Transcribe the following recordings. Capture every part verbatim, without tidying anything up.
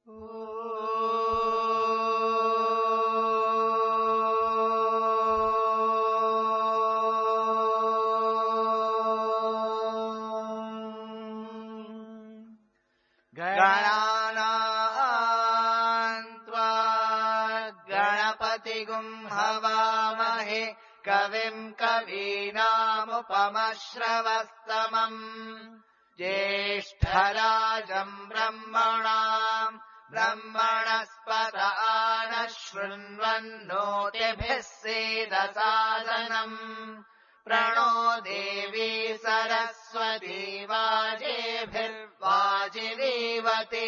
हवामहे कविम् कवीनामुपमश्रवस्तमम् ज्येष्ठराजम् ब्रह्मणाम् ब्रह्मणस्पत नः शृण्वन्नोतिभिः सीदसादनम् प्रणो देवी सरस्वती वाजेभिर्वाजिनीवती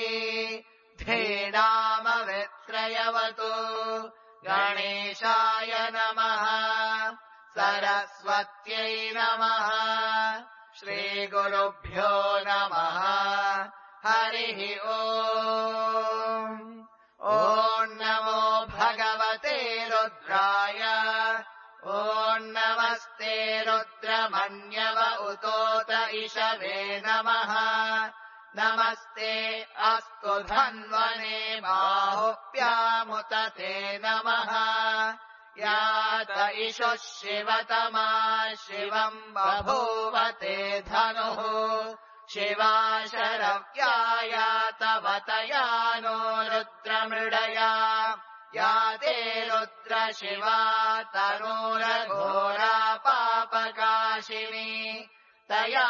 धेनामवित्रयवतु गणेशाय नमः सरस्वत्यै नमः श्रीगुरुभ्यो नमः हरिः ओम् ॐ नमो भगवते रुद्राय ॐ नमस्ते रुद्रमन्यव उतोत इषवे नमः नमस्ते अस्तु धन्वने बाहुभ्यामुत ते नमः यात इषुः शिवतमा शिवम् बभूव ते धनुः शिवा शरव्या तवतया नो रुद्रमृडया या ते रुद्र शिवा तनूरघोरा पापकाशिनी तया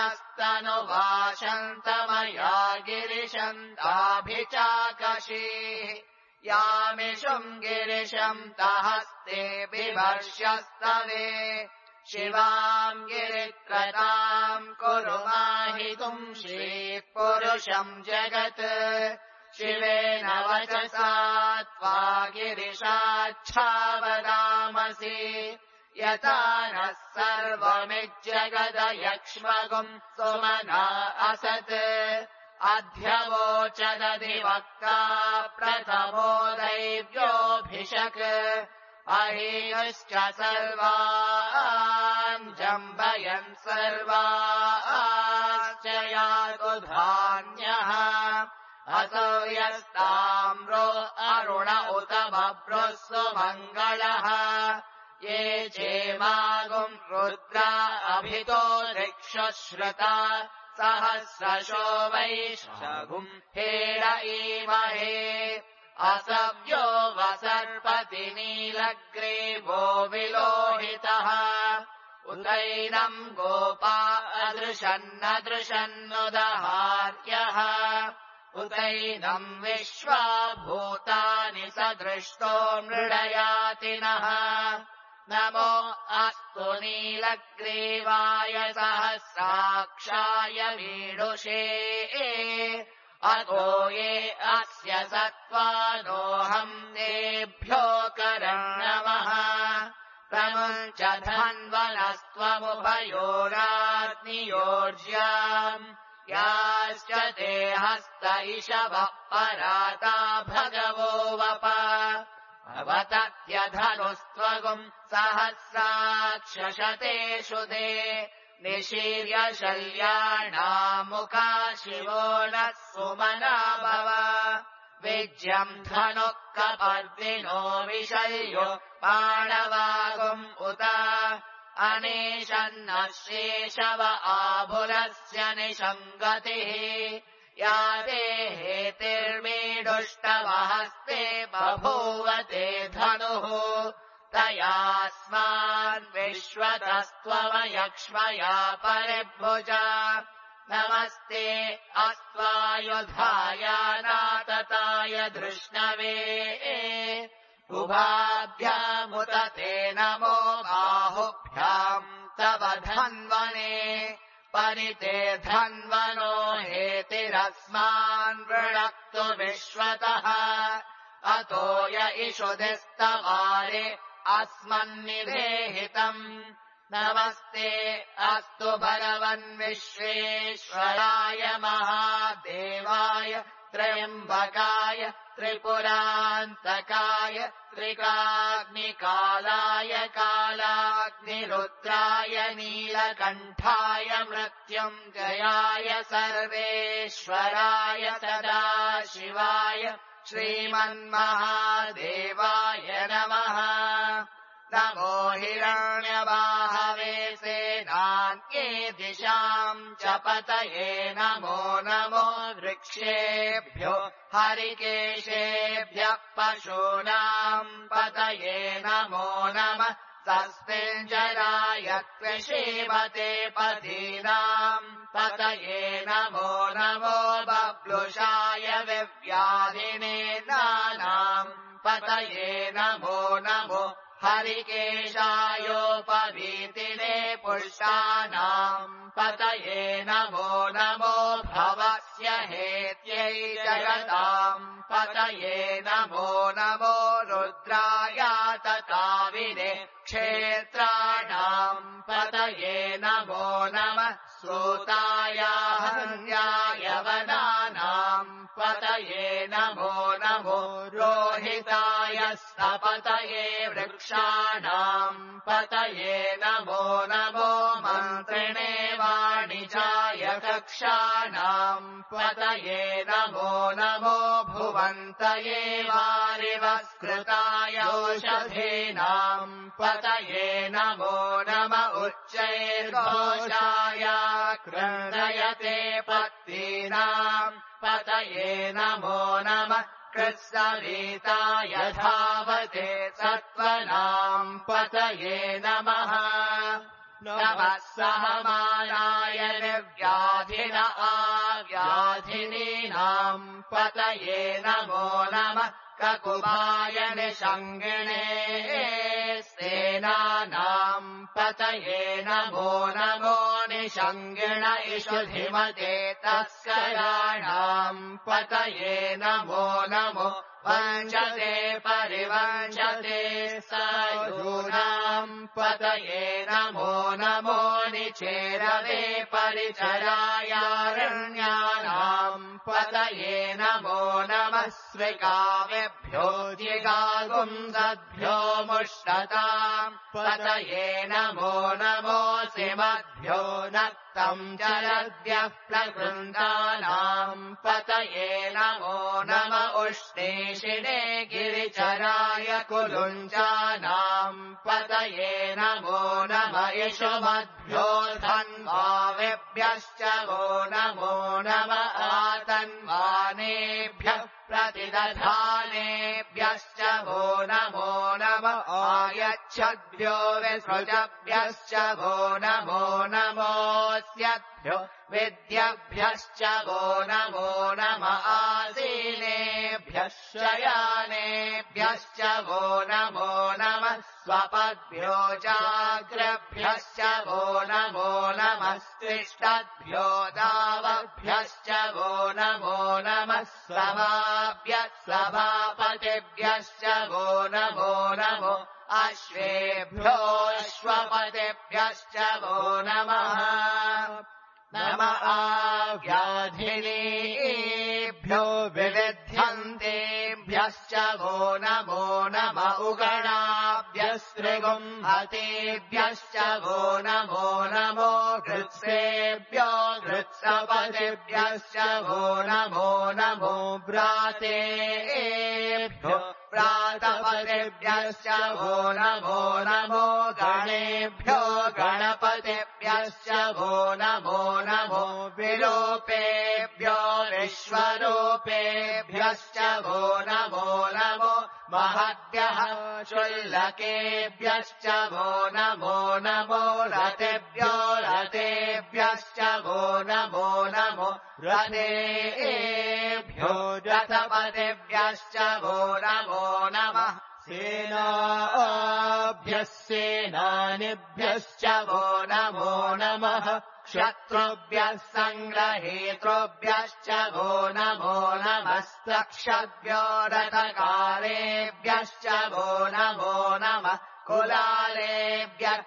नस्तनुवाशन्तमया गिरिशन्ताभिचाकशीः यामिषुम् गिरिशम् तहस्ते बिभर्ष्यस्तवे शिवाम् गिरित्रताम् कुरु माहितुम् श्रीपुरुषम् जगत् शिवेन वचसा त्वा गिरिशाच्छावदामसि यथा नः सर्वमिज्जगदयक्ष्मगुम् सुमना असत् अध्यवोचदधिवक्ता प्रथमो दैव्योऽभिषक् अहीनश्च सर्वान् जम्बयन् सर्वाश्च यातु धान्यः असौ यस्ताम्रो अरुण उत बभ्रुः सुमङ्गलः ये चेमागुम् रुद्रा अभितो ऋक्षुश्रुता सहस्रशो वैश्रगुम् हेर ईमहे असव्यो वसर्पति नीलग्रीवो विलोहितः उतैनम् गोपा अदृशन्नदृशन्नुदहार्यः उतैनम् विश्वा भूतानि सदृष्टो मृडयातिनः नमो अस्तु नीलग्रीवाय सहस्राक्षाय मीडुषे अतो ये अस्य सत्त्वानोऽहम् तेभ्यो करण्णमः प्रमुञ्च धन्वनस्त्वमुभयोराग्नियोर्ज्याम् याश्च ते हस्त इषवः पराता भगवो वप अवतत्यधनुस्त्वगुम् सहस्राक्षशतेषु ते निशीर्य शल्याणामुखा शिवो नः सुमना भव विज्यम् धनुः कपर्दिनो विशल्यो पाणवागुम् उत अनेशन्नः शेषव आभुरस्य निषङ्गतिः या ते हेतिर्मीडुष्टवहस्ते बभूव ते धनुः तयास्मान् विश्वतस्त्वमयक्ष्मया परिभुजा नमस्ते अस्त्वायुधाय नातताय धृष्णवे उभाभ्यामुत ते नमो बाहुभ्याम् तव धन्वने परिते धन्वनो हेतिरस्मान् वृणक्तु विश्वतः अतो य इषुधिस्तवारे अस्मन्निधेहितम् नमस्ते अस्तु भगवन् विश्वेश्वराय महादेवाय त्र्यम्बकाय त्रिपुरान्तकाय त्रिकाग्निकालाय कालाग्निरुद्राय नीलकण्ठाय मृत्युञ्जयाय सर्वेश्वराय सदा सदाशिवाय श्रीमन्महादेवाय नमः। नमो हिरण्यवाहवे सेनान्ये दिशाम् च पतये नमो नमो वृक्षेभ्यो हरिकेशेभ्यः पशूनाम् पतये नमो नमः। तस्मिञ्जराय कृषीमते पदीनाम् पतये नमो नमो बब्लुषाय विव्याधिने नानाम् पतये नमो नमो हरिकेशायोपवीतिने पुष्टानाम् पतये नमो नमो भवस्य हेत्यै जगताम् पतये नमो नमो रुद्राय तताविने क्षेत्राणाम् पतये नमो नमः। सूताय हन्याय वनानाम् पतये नमो नमो रोहिताय स्तपतये वृक्षाणाम् पतये नमो नमो मन्त्रिणे वाणिजाय कक्षाणाम् पतये नमो नमो भुवन्तये वारिवस्कृताय औषधीनाम् पतये नमो नम उच्चैर्घोषाय क्रन्दयते पत्नीनाम् पतये नमो नमः। कृत्सविताय धावते सत्त्वनाम् पतये नमः। नमः सहमानाय निर्व्याधिन आव्याधिनीनाम् पतये नमो नमः। ककुभाय निषङ्गिणे सेनानाम् पतये नमो नमो निषङ्गिण इषुधिमते तस्कराणाम् पतये नमो नमो वञ्चते परिवञ्चते सायूनाम् पतये नमो नमो निचेरवे परिचरायारण्यानाम् पतये नमो नमः। स्विकावेभ्यो जिगागुंसद्भ्यो मुष्टताम् पतये नमो नमो सिमद्भ्यो नक्तम् जलद्भ्यः प्लवृन्दानाम् पतये नमो नम उष्णेशिने गिरिचराय कुलुञ्जानाम् पतये नमो नम इषुमद्भ्यो धन्वावेभ्यश्च वो नमो नम आतन्वानेभ्यः प्रतिदधानेभ्यश्च वो नमो नम आयच्छद्भ्यो विसृजभ्यश्च वो नमो नमोऽस्यभ्यो विद्यभ्यश्च वो नमो नम आसीनेभ्यः शयानेभ्यश्च वो नमो नमः। स्वपद्भ्यो जाग्रभ्यश्च वो नमो नमः। स्तिष्ठद्भ्यो दावभ्यश्च वो नमो नमः। सभाभ्यः सभापतिभ्यश्च वो नमो नमो अश्वेभ्योऽश्वपतिभ्यश्च वो नमः। नम आव्याधिनीभ्यो विविध्यन्तेभ्यश्च वो नमो नम उगणाभ्यस्त्रिगुंहतेभ्यश्च वो नमो नमो कृत्सेभ्यो कृत्सपतिभ्यश्च वो नमो नमो व्रातेभ्यो प्रातपतिभ्यश्च वो नमो नमो गणेभ्यो गणपतिभ्यश्च वो नमो नमो विलोपेभ्यो विश्वरूपेभ्यश्च वो नमो नमो महद्भ्यः शुल्लकेभ्यश्च वो नमो नमो रतेभ्यो रतेभ्यश्च वो नमो नमो रथेभ्यो रथपतिभ्यश्च वो नमो नमः। सेनाभ्यः सेनानिभ्यश्च वो नमो नमः। शत्रुभ्यः सङ्ग्रहेतृभ्यश्च वो नमो नमस्तक्षभ्यो रथकारेभ्यश्च वो नमो नमः। कुलालेभ्यः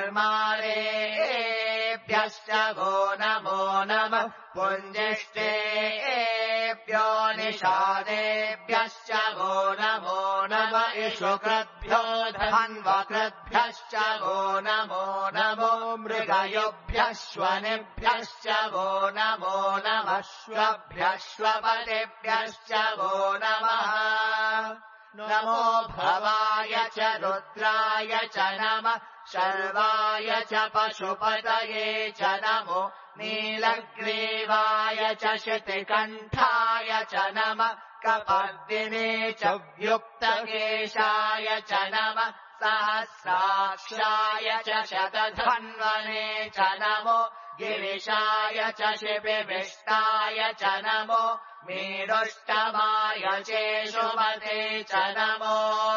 कर्मारेभ्यश्च वो नमो नमः। पुञ्जिष्टेभ्यो निषादेभ्यश्च वो नमो नमः। इषुकृद्भ्यो धन्वकृद्भ्यश्च वो नमो नमो। मृगयुभ्यः श्वनेभ्यश्च वो नमो नमः। श्वभ्यश्वपतिभ्यश्च वो नमः नमो भवाय च रुद्राय च नमः शर्वाय च पशुपतये च नमो नीलग्रीवाय च शितिकण्ठाय च नमः कपर्दिने च व्युक्तकेशाय च नमः सहस्राक्षाय च शतधन्वने च नमो गिरिशाय च शिबिविष्टाय च नमो मेरुष्टमाय चेशुमते च नमो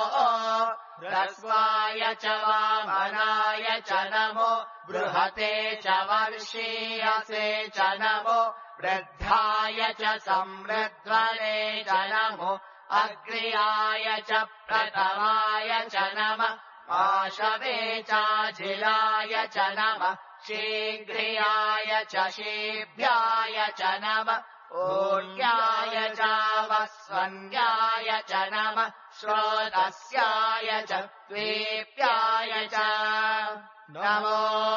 ह्रस्वाय च वामनाय च नमो बृहते च वर्षीयसे च नमो वृद्धाय च संवृध्वने च नमो अग्र्याय च प्रथमाय च नमः पाशवे चाजिलाय च नमः शीघ्रियाय च शीभ्याय च नमः ऊर्याय चावस्वन्याय च नमः श्रोतस्याय च द्वीप्याय च नमो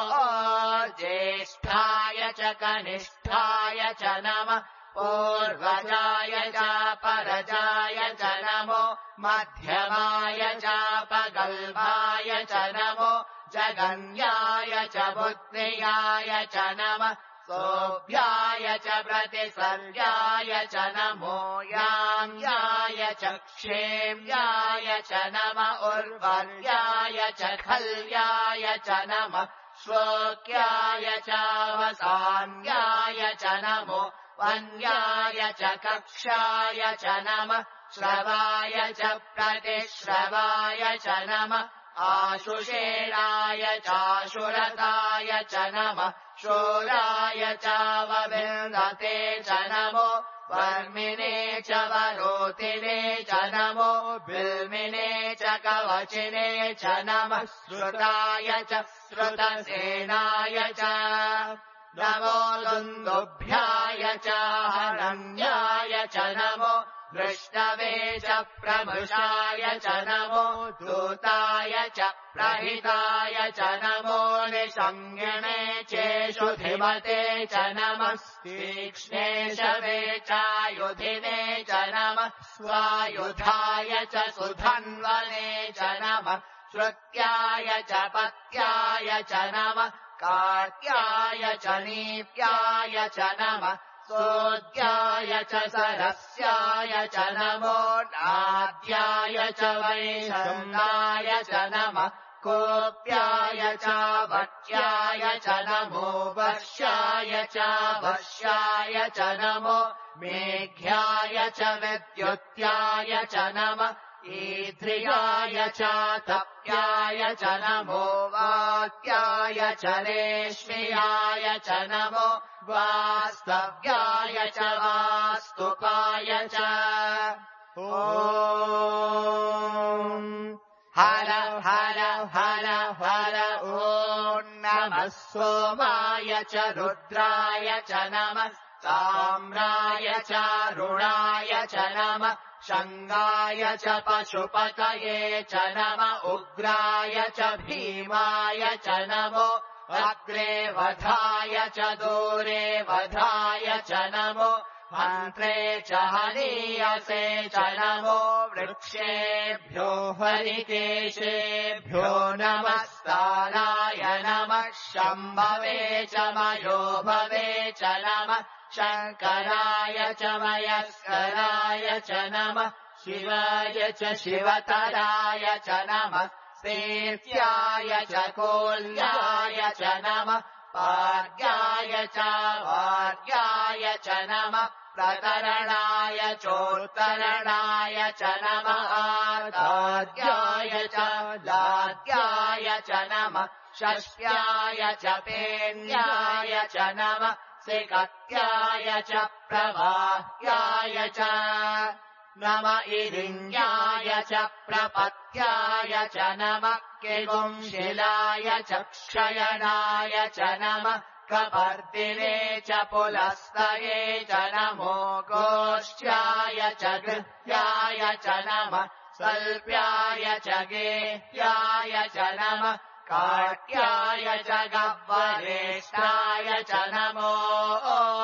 ज्येष्ठाय च कनिष्ठाय च नमः पूर्वजाय च परजाय च नमो मध्यमाय च पगल्भाय च नमो जगन्याय च बुद्ध्याय च नमः सोऽभ्याय च प्रतिसर्याय च नमो यान्याय च क्षेम्याय च नमः उर्वर्याय च खल्याय च नमः श्लोक्याय च वसान्याय च नमो वन्याय च कक्षाय च नमः श्रवाय च प्रतिश्रवाय च नमः आशुषेणाय चाशुरताय च नमः शूराय चावविन्दते च नमो वर्मिने च वरोतिने च नमो बिल्मिने च कवचिने च नमः श्रुताय च श्रुतसेनाय च नमो दुन्दुभ्याय च हरण्याय च नमो दृष्टवे च प्रमृषाय च नमो दूताय च प्रहिताय च नमो निसंज्ञने चेषुधिमते च नमः तीक्ष्णेशवे चायुधिने च नमः स्वायुधाय च सुधन्वने च नमः श्रुत्याय च पत्याय च नमः कार्त्याय च नीप्याय च नमः सोऽद्याय च सरस्याय च नमो नाद्याय च वैशम्याय च नमः कोऽप्याय च वट्याय च नमो वर्ष्याय च वर्ष्याय च नमो मेघ्याय च विद्युत्याय च नमः ईध्रियाय च तप्याय च नमो वात्याय च रेश्म्याय च नमो वास्तव्याय च वास्तुपाय च ॐ हर हर हर हर ॐ नमः सोमाय च रुद्राय च नमः ताम्राय च रुणाय च नमः शङ्गाय च पशुपतये च नमः उग्राय च भीमाय च नमो अग्रे वधाय च दूरे वधाय च नमो मन्त्रे च हनीयसे च नमो वृक्षेभ्यो हरिकेशेभ्यो नमस्ताराय नमः शम्भवे च मयोभवे च नमः शङ्कराय च मयस्कराय च नमः शिवाय च शिवतराय च नमः सेत्याय च कोल्याय च नमः पार्याय च वार्याय च नमः प्रतरणाय चोत्तरणाय च नमः आर्द्याय च लाद्याय च नमः षष्ट्याय च पेन्याय च नमः सिकत्याय च प्रवाह्याय च नम इरिण्याय च प्रपत्याय च नमः किगुंशिलाय च क्षयणाय च नमः कपर्दिने च पुलस्तये च नमो गोष्ठ्याय च गृह्याय च नमः स्वल्प्याय च गेह्याय च नमः काट्याय च गह्वरेष्ठाय च नमो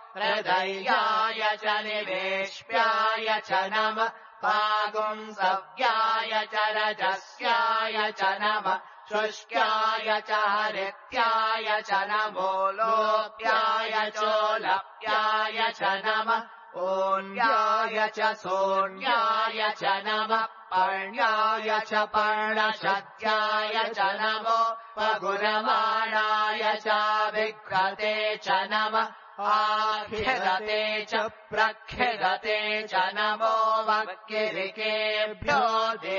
हृदयाय च निवेश्याय च नमः पागुंसव्याय च रजस्याय च नमः शुष्क्याय च हरित्याय च नमो लोप्याय चोलप्याय च नमः ओन्याय च सोन्याय च नमः पर्ण्याय च पर्णशद्याय च नमो पगुरमाणाय च विघ्रते च नमः आख्यगते च प्रख्यगते च नमो वक्किरिकेभ्यो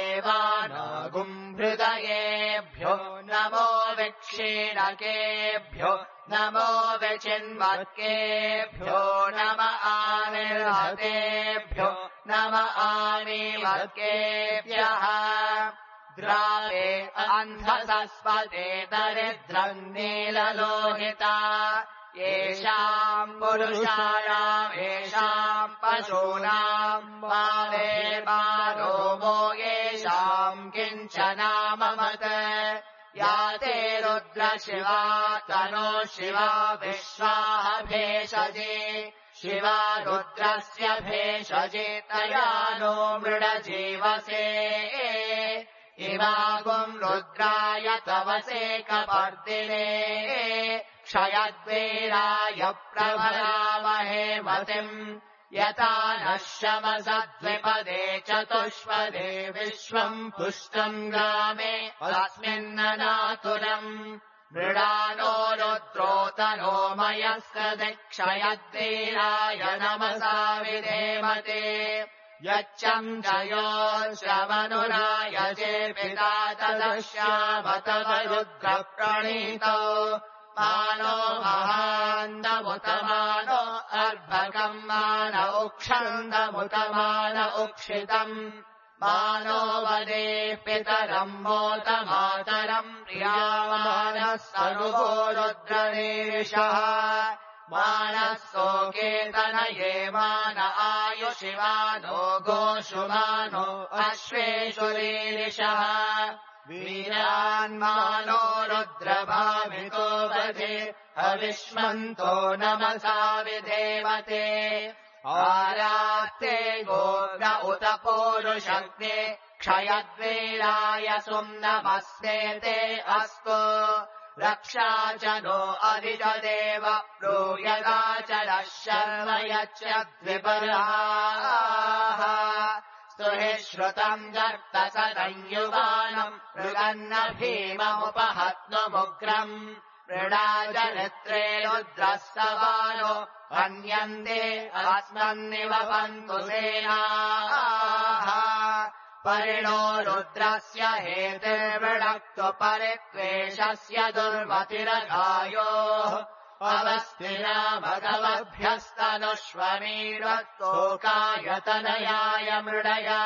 देवानागुम्हृदयेभ्यो नमो विक्षीणकेभ्यो नमो विचिन्वक्केभ्यो नम आनिर्हतेभ्यो नम आनीवर्केभ्यः द्रावे अन्धसस्पते दरिद्रम् नीललोहिता येषाम् पुरुषाणाम् येषाम् पशूनाम् माले मानो वो येषाम् किञ्चनाममत या ते रुद्रशिवा तनो शिवा विश्वाः भेषजे शिवा रुद्रस्य भेषजे तया नो मृडजीवसे इमागुम् रुद्राय तवसे कपर्दिने क्षयद्वीराय प्रभरामहे मतिम् यथा नः शमसद्विपदे चतुष्पदे विश्वम् पुष्टम् ग्रामे अस्मिन्ननातुरम् मृडानो रुद्रोतनो मयस्कदे क्षयद्वीराय नमसा विधेमते यच्चम् जयो श्रवनुराय चे पिता तदश्यामतव रुद्रप्रणीतौ मानो महान्दमुतमानो अर्भकम् मान उक्षन्दमुतमान उक्षितम् मानो वदे पितरम् मोतमातरम् प्रियामानः सनुगो रुद्रनीरिषः मानः सोकेतनये मान आयुषिमानो गोषुमानो अश्वेषु रीरिषः वीरान्मानो रुद्रभामितो वधे अविष्मन्तो नमसा विधेमते आरात्ते गोग्र उत पूरुषग्ने क्षयद्वीराय सुम्नमस्ते ते अस्तु रक्षा च नो अधिजदेव ब्रूयगा च नः शर्म यच्च द्विपराः स्तुहि श्रुतम् जर्तसदंयुवानम् मृगन्न भीममुपहत्नुमुग्रम् मृडाजनित्रे रुद्रः सवानो हन्यन्ते अस्मन्निवपन्तु सेनाः परिणो रुद्रस्य हेतिर्मृडक्तु परित्वेषस्य दुर्मतिरगायोः अवस्थिरा भगवभ्यस्तनुष्वमीड्वत्तोकायतनयाय मृडया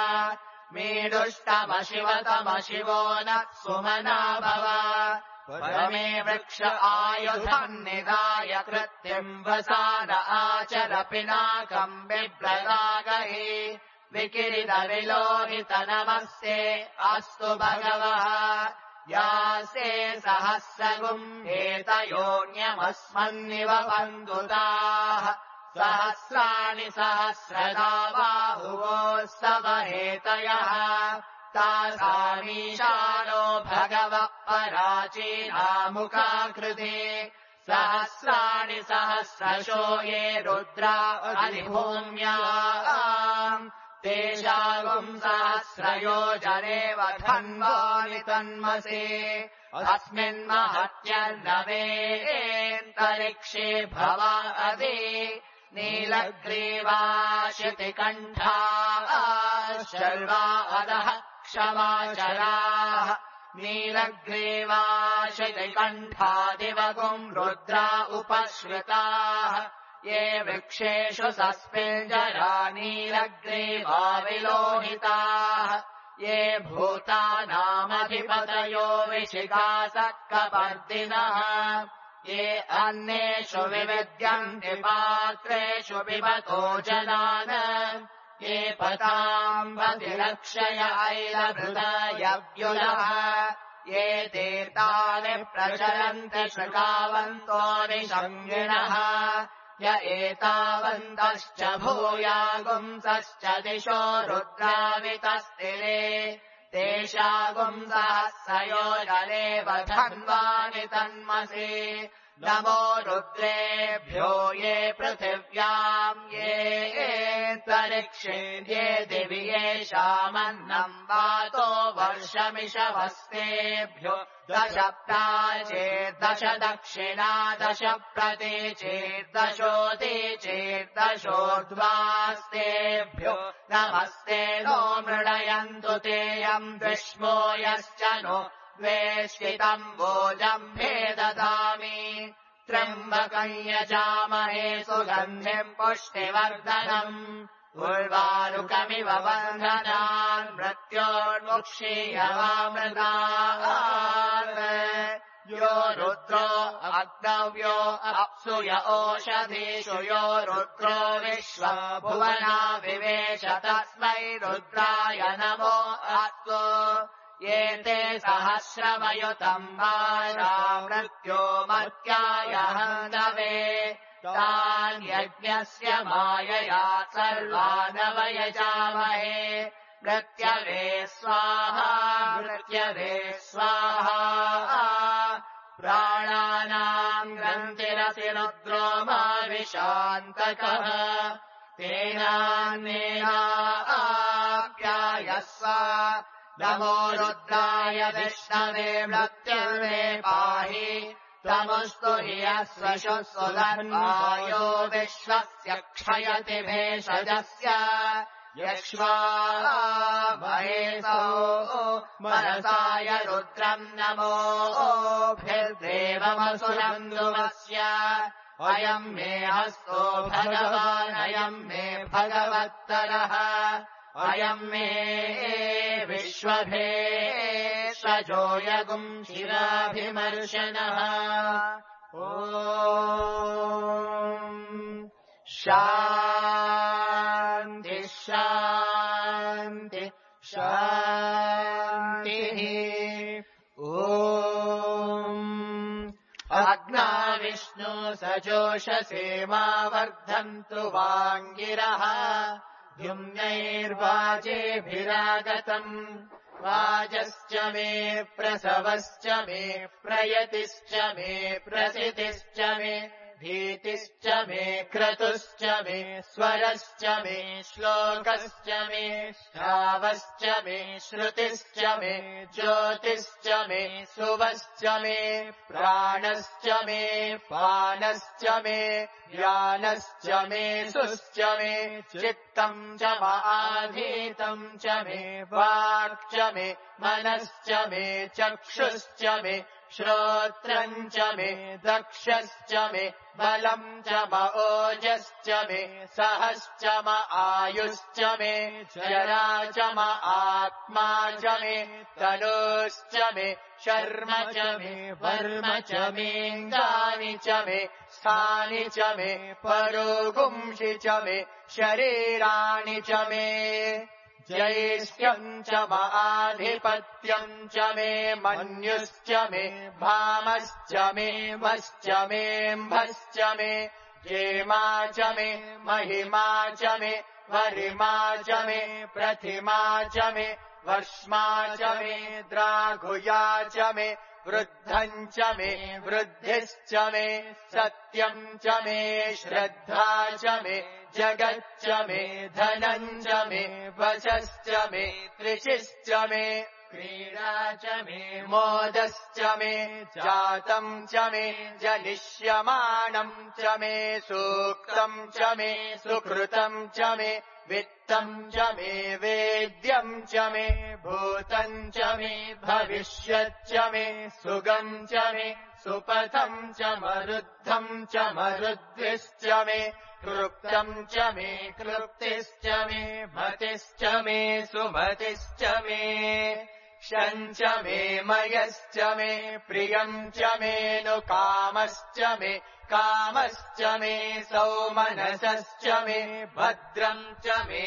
मीडुष्टमशिवतमशिवो न सुमना भव परमे वृक्ष आयुधम् निधाय कृत्तिम् वसान आचर पिनाकम् बिभ्रदागहि विकिरितविलोहित नमस्ते अस्तु भगवः यासे सहस्रगुम् एतयोऽन्यमस्मन्निव बन्धुताः सहस्राणि सहस्रदा बाहुवोः सवहेतयः तासामीशानो भगवः पराचीनामुखाकृते सहस्राणि सहस्रशो ये रुद्रा अधिभूम्याम् तेषागुम् सहस्रयोजनेव धन्वानि तन्मसे अस्मिन्महत्यर्नवेन्तरिक्षे भवा अदे नीलग्रीवाशितिकण्ठाः शर्वा अधः क्षमाचराः नीलग्रीवाशितिकण्ठादिवगुम् रुद्रा उपश्रिताः ये वृक्षेषु सस्मिञ्जरा नीलग्रीवा विलोहिताः ये भूतानामधिपतयो विशिखासः कपर्दिनः ये अन्नेषु विविद्यन्ति पात्रेषु पिबतो जनान् ये पताम्बतिलक्षय ऐलभृतयव्युलः ये तीर्थानि प्रचलन्ति शृगावन्तो निषङ्गिणः य एतावन्तश्च भूयागुंसश्च दिशो रुद्रावितस्तिरे तेषागुंसहस्रयोजनेव धन्वानि तन्मसि नमो रुद्रेभ्यो ये पृथिव्याम् ये तरिक्षे ये दिवि येषामन्नम् वातो वर्षमिषवस्तेभ्यो दश प्राचेर्दश दक्षिणा दश प्रतीचेर्दशोदीचेर्दशोर्ध्वास्तेभ्यो नमस्ते नो मृडयन्तु तेऽयम् विष्मो यश्च नो द्वेष्टितम् वोजम्भे ददामि त्र्यम्बकम् यजामहे सुगन्धिम् पुष्टिवर्धनम् उर्वारुकमिव बन्धनान् मृत्योर्मुक्षीयवामृतात् यो रुद्रो अग्नव्यो अप्सुय ओषधीषु यो रुद्रो विश्वभुवना विवेश तस्मै रुद्राय नमो अस्तु ये ते सहस्रमयुतम् वाजा मृत्यो मर्त्याय हन्दवे तान् यज्ञस्य मायया सर्वानवयजामहे मृत्यवे स्वाहा मृत्यवे स्वाहा प्राणानाम् ग्रन्थिरसि रुद्रो माविशान्तकः तेनान्नेनाप्यायस्व नमो रुद्राय विष्णवे मृत्युर्मे पाहि तमुस्तु हि यस्वशु सुधन्वायो विश्वस्य क्षयति भेषजस्य यक्ष्वा महेशो मनसाय रुद्रम् नमोभिर्देवमसुरन्दुमस्य अयम् मे हस्तो भगवान् अयम् मे भगवत्तरः अयम् मे विश्वभेषजो यगुम् शिराभिमर्शनः ॐ शान्ति शान्ति शान्तिः ॐ अग्ना विष्णु सजोषसे मा वर्धन्तु वाङ्गिरः द्युम्नैर्वाजेभिरागतम् वाजश्च मे प्रसवश्च मे प्रयतिश्च मे प्रसितिश्च मे भीतिश्च मे क्रतुश्च मे स्वरश्च मे श्लोकश्च मे श्रावश्च मे श्रुतिश्च मे ज्योतिश्च मे सुवश्च मे प्राणश्च मे पानश्च मे ज्ञानश्च मे सुश्च मे चित्तम् च माधीतम् च मे वाक् च मे मनश्च मे चक्षुश्च मे श्रोत्रम् च मे दक्षश्च मे बलम् च म ओजश्च मे सहश्च म आयुश्च मे जरा च म आत्मा च मे तनोश्च मे शर्म च मे वर्म च मेऽङ्गानि च मे स्थानि च मे परोगुंषि च मे शरीराणि च मे ज्येष्ठ्यम् च माधिपत्यम् च मे मन्युश्च मे भामश्च मे मश्च मेऽम्भश्च मे जेमा च मे महिमा च मे वरिमा च मे प्रतिमा च मे वर्ष्मा च मे द्राघुया च मे वृद्धम् च मे वृद्धिश्च मे सत्यम् च मे श्रद्धा च मे जगच्च मे धनम् च मे वचश्च मे त्रिशिश्च मे क्रीडा च मे मोदश्च मे जातम् च मे जनिष्यमाणम् च मे सूक्तम् च मे सुकृतम् च मे वित्तम् च मे वेद्यम् च मे भूतम् च मे भविष्यच्च मे सुगम् च मे सुपथम् च मरुद्धम् च मरुद्भिश्च मे क्लृप्तम् च मे क्लृप्तिश्च मे मतिश्च मे सुमतिश्च मे क्षम् च मे मयश्च मे प्रियम् च मेऽनुकामश्च मे कामश्च मे सौमनसश्च मे भद्रम् च मे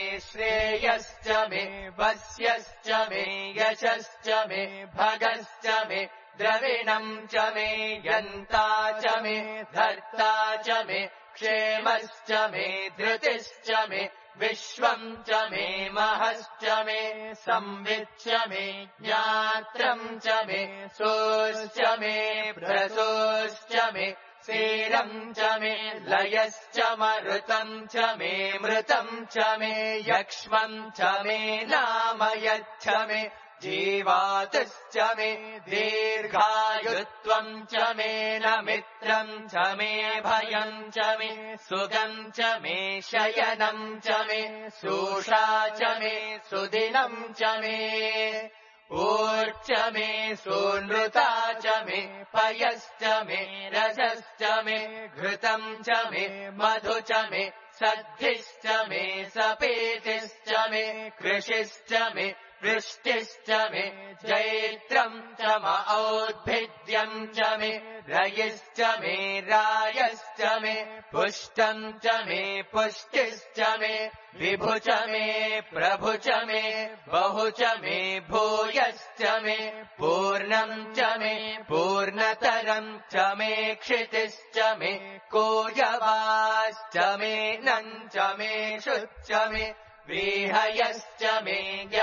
श्रेयश्च मे वस्यश्च मे यशश्च मे भगश्च मे द्रविणम् च मे यन्ता च मे धर्ता च मे क्षेमश्च मे धृतिश्च मे विश्वम् च मे महश्च मे संविच्च मे ज्ञात्रम् च मे सोश्च मे प्रसोश्च मे सीरम् च मे लयश्च मरुतम् च मे मृतम् च मे यक्ष्मम् च मे नामयच्च मे जीवातुश्च मे दीर्घायुत्वम् च मे न मित्रम् च मे भयम् च मे सुगम् च मे शयनम् च मे सूषा च मे सुदिनम् च मे ऊर्च मे सूनृता च मे पयश्च मे रसश्च मे घृतम् च मे मधु च मे सद्भिश्च मे सपेतिश्च मे कृषिश्च मे वृष्टिश्च मे जैत्रम् च म औद्भिद्यम् च मे रयिश्च मे रायश्च मे पुष्टम् च मे पुष्टिश्च मे विभु च मे प्रभु च मे बहु च मे भूयश्च मे पूर्णम् च मे पूर्णतरम् च मे क्षितिश्च मे कोयवाश्च मे नम् च मे शुच्च मे व्रीहयश्च मे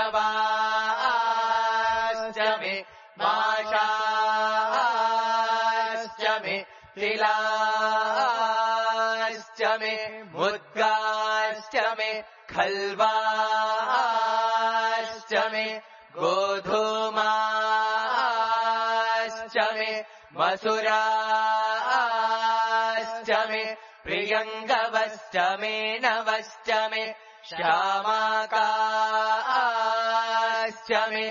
यवाश्च मे माषाश्च मे तिलाश्च मे मुद्गाश्च मे खल्वाश्च मे गोधूमाश्च मे मसुराश्च मे प्रियङ्गवश्च मे नवश्च मे श्यामाकाश्च मे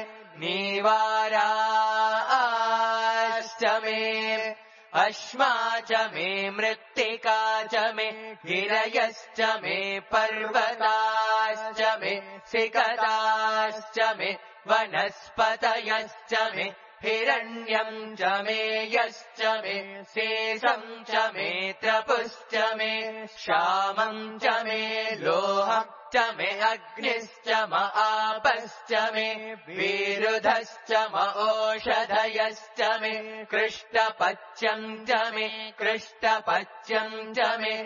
नीवाराश्च मे अश्मा च मे मृत्तिका च मे गिरयश्च मे पर्वताश्च मे सिकताश्च मे वनस्पतयश्च मे हिरण्यम् च मे यश्च मे शेषम् च मे त्रपुश्च मे श्यामम् च मे लोहम् च मे अग्निश्च म आपश्च मे विरुधश्च म ओषधयश्च मे कृष्टपच्यम् च मे कृष्टपच्यम् च मे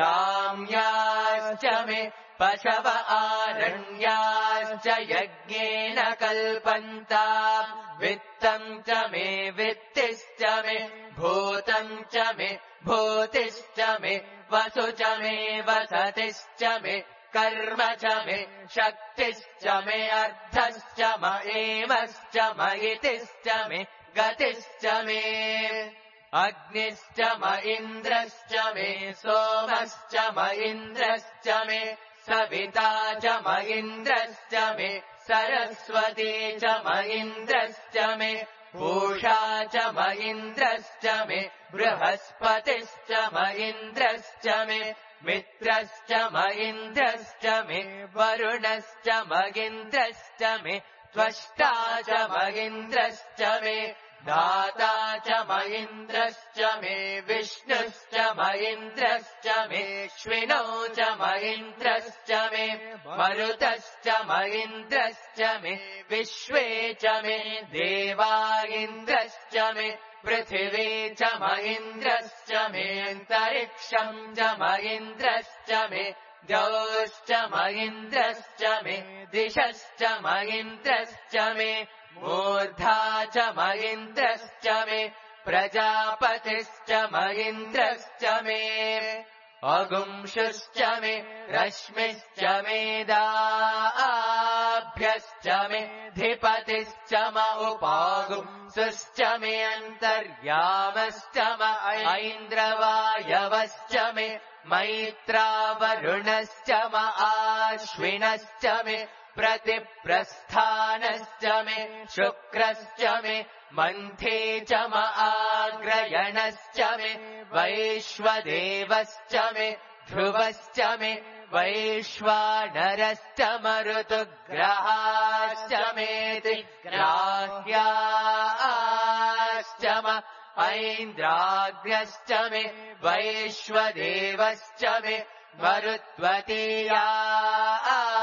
ग्राम्याश्च मे पशव आरण्याश्च यज्ञेन कल्पन्ता वित्तम् च मे वित्तिश्च मे भूतम् च मे भूतिश्च मे वसु च मे वसतिश्च मे कर्म च मे शक्तिश्च मे अर्थश्च म एमश्च म इतिश्च मे गतिश्च मे अग्निश्च म इन्द्रश्च मे सोमश्च म इन्द्रश्च मे सविता च म इन्द्रश्च मे सरस्वती च म इन्द्रश्च मे पूषा च म इन्द्रश्च मे बृहस्पतिश्च म इन्द्रश्च मे मित्रश्च म इन्द्रश्च मे वरुणश्च म इन्द्रश्च मे त्वष्टा च म इन्द्रश्च मे दाता च म इन्द्रश्च मे विष्णुश्च म इन्द्रश्च मेऽश्विनौ च म इन्द्रश्च मे मरुतश्च म इन्द्रश्च मे विश्वे च मे देवा इन्द्रश्च मे पृथिवी च म इन्द्रश्च मेऽन्तरिक्षम् च म इन्द्रश्च मे द्यौश्च म इन्द्रश्च मे दिशश्च म इन्द्रश्च मे मूर्धा च म इन्द्रश्च मे प्रजापतिश्च म इन्द्रश्च मे अगुंशुश्च मे रश्मिश्च मे दाभ्यश्च मे धिपतिश्च म उपागुंसुश्च मे अन्तर्यामश्च म ऐन्द्रवायवश्च मे मैत्रावरुणश्च म आश्विनश्च मे प्रतिप्रस्थानश्च मे शुक्रश्च मे मन्थे च म आग्रयणश्च मे वैश्वदेवश्च मे ध्रुवश्च मे वैश्वानरश्च मरुतुग्रहाश्च मेति ग्राह्याश्च म ऐन्द्राग्न्यश्च मे वैश्वदेवश्च मे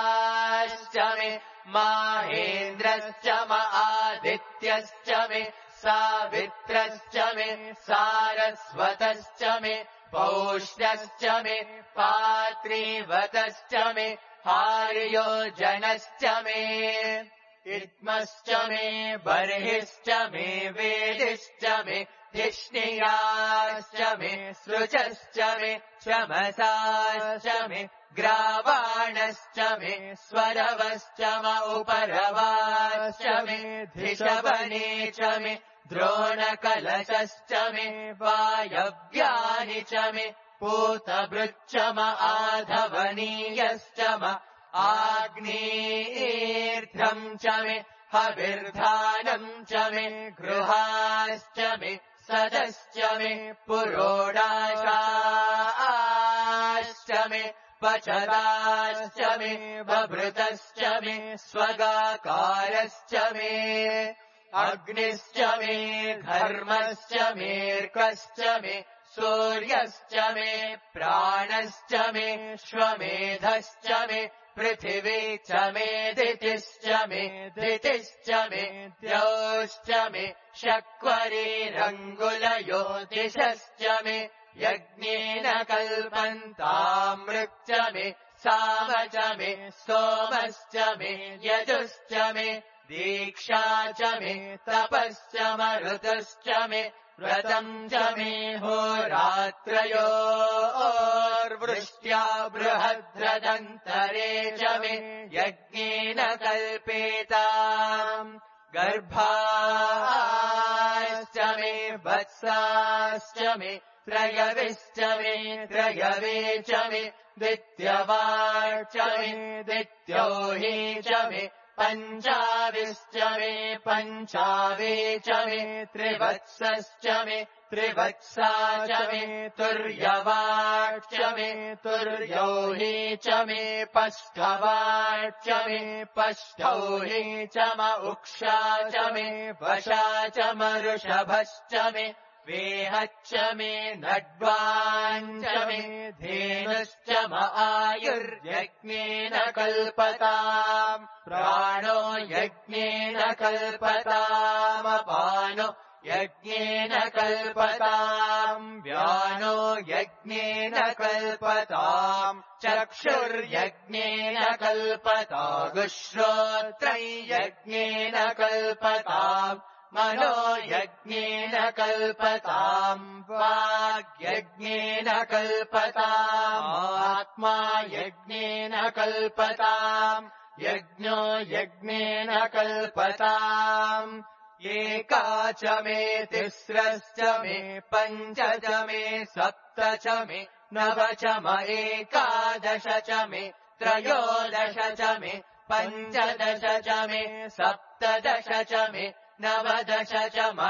मरुत्वतीयाश्च मे माहेन्द्रश्च म आदित्यश्च मे सावित्रश्च मे सारस्वतश्च मे पौष्यश्च मे पात्रीवतश्च मे हार्योजनश्च मे इद्मश्च मे बर्हिश्च मे वेदिश्च मे धिष्णियाश्च मे सृजश्च मे शमसाश्च मे ग्रावाणश्च मे स्वरवश्च म उपरवाश्च मे धिषवने च मे द्रोणकलशश्च मे वायव्यानि च मे पूतभृच्च म आधवनीयश्च म आग्नेर्ध्रम् च मे हविर्धानम् च मे गृहाश्च मे सदश्च मे पुरोडाशाश्च मे पचदाश्च मे बभृतश्च मे स्वगाकारश्च मे अग्निश्च मे धर्मश्च मेऽर्कश्च मे सूर्यश्च मे प्राणश्च मे श्वमेधश्च मे पृथिवी च मे दितिश्च मे दितिश्च मे द्यौश्च मे शक्वरीरङ्गुलयो दिशश्च मे यज्ञेन कल्पन्तामृक् मे साम च मे सोमश्च मे यजुश्च मे दीक्षा च मे तपश्च मरुतश्च मे व्रतम् च मे होरात्रयोर्वृष्ट्या बृहद्रदन्तरे च मे यज्ञेन कल्पेताम् गर्भाश्च मे वत्साश्च मे त्रयविश्च मे त्रयवे च मे द्वितीयवाच्च मे द्वितीयोहि च मे पञ्चाविश्च मे पञ्चावे च मे त्रिवत्सश्च मे त्रिवत्सा च मे तुर्यवाच्च मे तुर्योहि च मे पष्ठवाच्च मे पष्ठौहि च म उक्षा च मे वशा च मऋषभश्च मे वेहच्च मे नड्वाञ्च मे धेनुश्च म आयुर्यज्ञेन कल्पताम् प्राणो यज्ञेन कल्पतामपानो यज्ञेन कल्पताम् व्यानो यज्ञेन कल्पताम् चक्षुर्यज्ञेन कल्पतागुश्रोत्रम् यज्ञेन कल्पताम् मनो यज्ञेन कल्पताम् वाग्यज्ञेन कल्पताम् आत्मा यज्ञेन कल्पताम् यज्ञो यज्ञेन कल्पताम् एका च मे तिस्रश्च मे पञ्च च मे सप्त च मे नव च म एकादश च मे त्रयोदश च मे पञ्चदश च मे सप्तदश च मे नवदश च म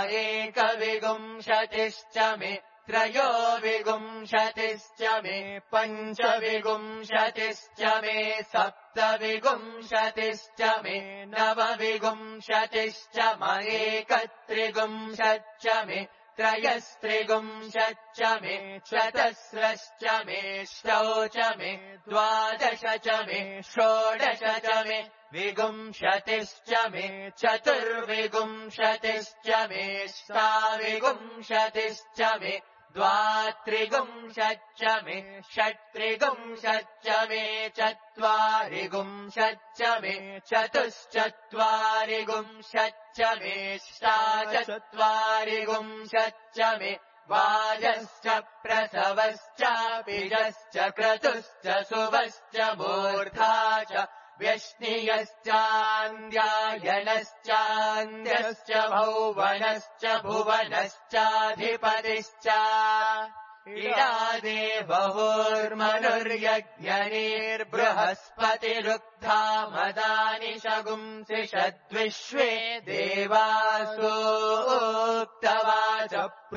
एकविंशतिश्च मे त्रयोविंशतिश्च मे पञ्चविंशतिश्च मे सप्तविंशतिश्च मे नवविंशतिश्च म एकत्रिंशच्च मे त्रयस्त्रिंशच्च मे चतस्रश्च मे षष्ठौ च मे द्वादश च मे षोडश च मे विंशतिश्च मे चतुर्विंशतिश्च मे षट्विंशतिश्च मे द्वात्रिंशच्च मे षट्त्रिंशच्च मे चत्वारिंशच्च मे चतुश्चत्वारिंशच्च मे षट्चत्वारिंशच्च मे वाजश्च प्रसवश्चापिजश्च क्रतुश्च सुवश्च मूर्धा च व्यश्नियश्चान्द्यायनश्चान्द्यश्च भौवनश्च भुवनश्चाधिपतिश्च इडादेवहुर्मनुर्यज्ञनीर्बृहस्पतिरुक्था मदानि शगुंसि षद्विश्वे देवासूक्तवाच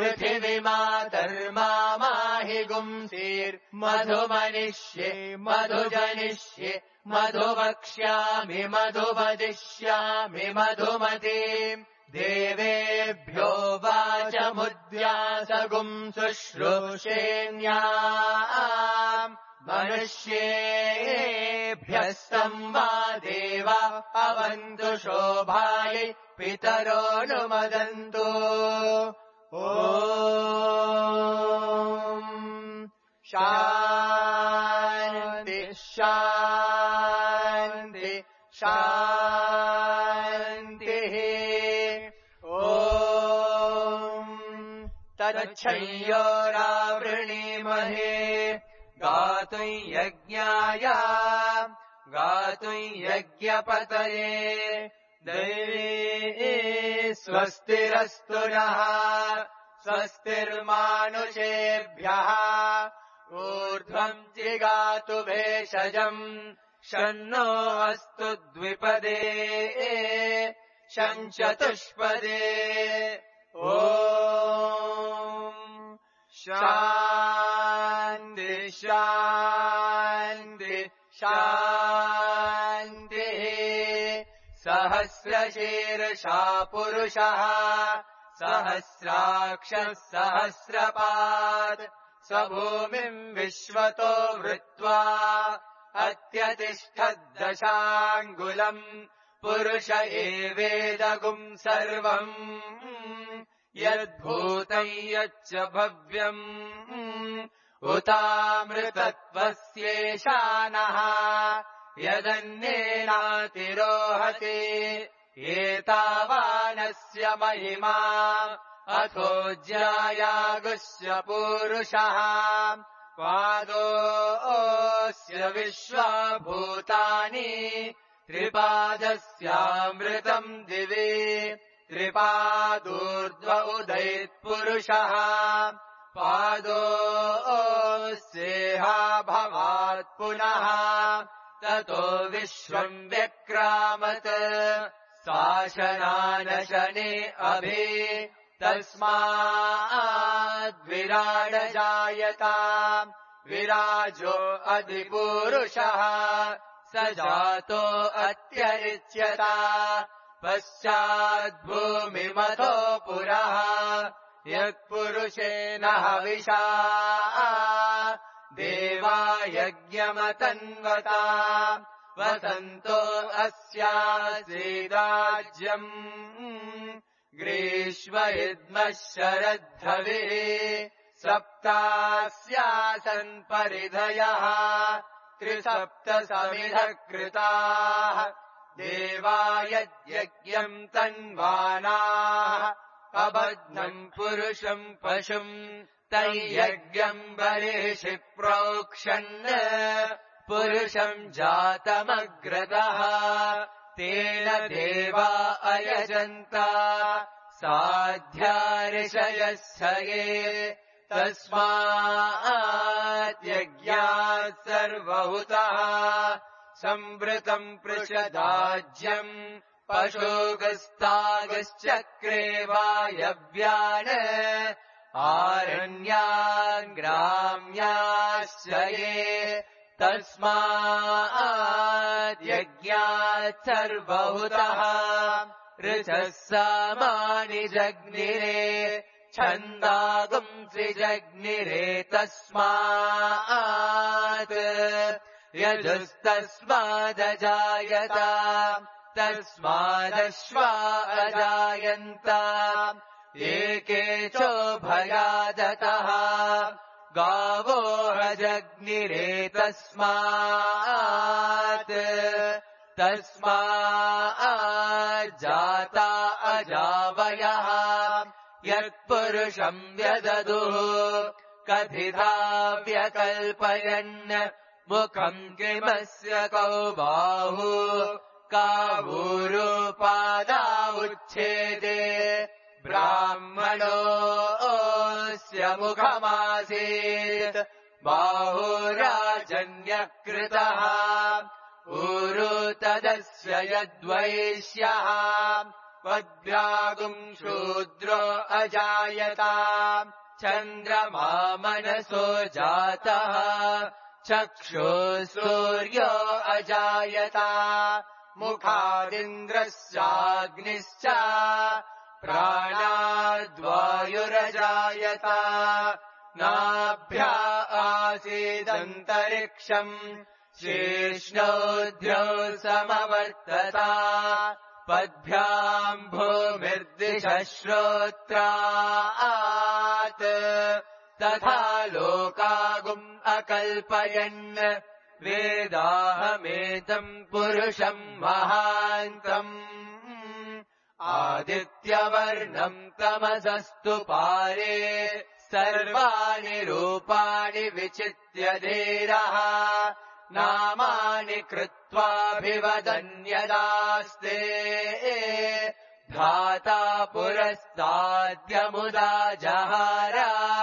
पृथिवीमातर्मामाहि गुंसीर्मधुमनिष्ये मधुजनिष्ये मधुवक्ष्यामि मधुवदिष्यामि मधुमतीम् देवेभ्यो वाचमुद्यासगुम् शुश्रूषेण्याम् मनुष्येभ्यस्तम् वा देवा अवन्तु शोभायै पितरोऽनुमदन्तु। ॐ शान्ति शान्ति शान्तिः। ॐ तच्छंयोरावृणीमहे गातुं यज्ञाय गातुं यज्ञपतये दैवी स्वस्तिरस्तु नः स्वस्तिर्मानुषेभ्यः ऊर्ध्वम् जिगातु भेषजम् शन्नो अस्तु द्विपदे शञ्चतुष्पदे। ॐ शान्ति शान्ति शान्तिः। सहस्रशीर्षा पुरुषः सहस्राक्षः सहस्रपात् स भूमिम् विश्वतो वृत्वा अत्यतिष्ठद्दशाङ्गुलम् पुरुष एवेदगुम् सर्वम् यद्भूतं यच्च भव्यम् उतामृतत्वस्येषानः यदन्येनातिरोहति एतावानस्य महिमा अथो ज्यायागुस्य पूरुषः पादोऽस्य विश्वभूतानि त्रिपादस्यामृतम् दिवि त्रिपादूर्ध्व उदैत्पुरुषः पादोऽस्येहा भवात् पुनः ततो विश्वम् व्यक्रामत् शासनानशने अभि तस्माद्विराडजायत विराजो अधिपुरुषः स जातो अत्यरिच्यत पश्चाद्भूमिमथो पुरः यत्पुरुषेण हविषा देवा यज्ञमतन्वता वसन्तो अस्यासीदाज्यम् ग्रीष्म इद्मः शरद्धविः सप्तास्यासन् परिधयः त्रिसप्तसमिधः कृताः देवा यज्ञम् तन्वानाः अबध्नम् पुरुषम् पशुम् तैयज्ञम् बर्हिषि प्रोक्षन् पुरुषम् जातमग्रतः तेन देवा अयजन्त साध्या ऋषयः तस्मात् यज्ञात् सर्वहुतः संवृतम् पृषदाज्यम् पशुगस्तागश्चक्रे वायव्यान् आरण्यान् ग्राम्याश्च ये तस्मात् यज्ञात् सर्वहुतः ऋचः सामानि जग्निरे छन्दागुंसि जग्निरे तस्मात् यजुस्तस्मादजायत तस्मादश्वा अजायन्त एके चोभयादतः गावो हजग्निरे तस्मात् तस्माज्जाता अजावयः यत्पुरुषम् व्यददुः कथिता व्यकल्पयन् मुखम् किमस्य कौ बाहु कावूरुपादा उच्छेदे ब्राह्मणोऽस्य मुखमासीत् बाहुराजन्यकृतः ऊरु तदस्य यद्वैश्यः वद्व्यागुम् शूद्रो अजायत चन्द्रमा मनसो जातः चक्षुः सूर्यो अजायत मुखादिन्द्रश्चाग्निश्च प्राणाद्वायुरजायत नाभ्या आसीदन्तरिक्षम् शीर्ष्णोद्यौ समवर्तता पद्भ्याम् भूमिर्दिशश्रोत्रात् तथा लोकागुम् अकल्पयन् वेदाहमेतम् पुरुषम् महान्तम् आदित्यवर्णम् तमसस्तु पारे सर्वाणि रूपाणि विचित्य धीरः नामानि कृत्वाभिवदन्यदास्ते धाता पुरस्ताद्यमुदा जहार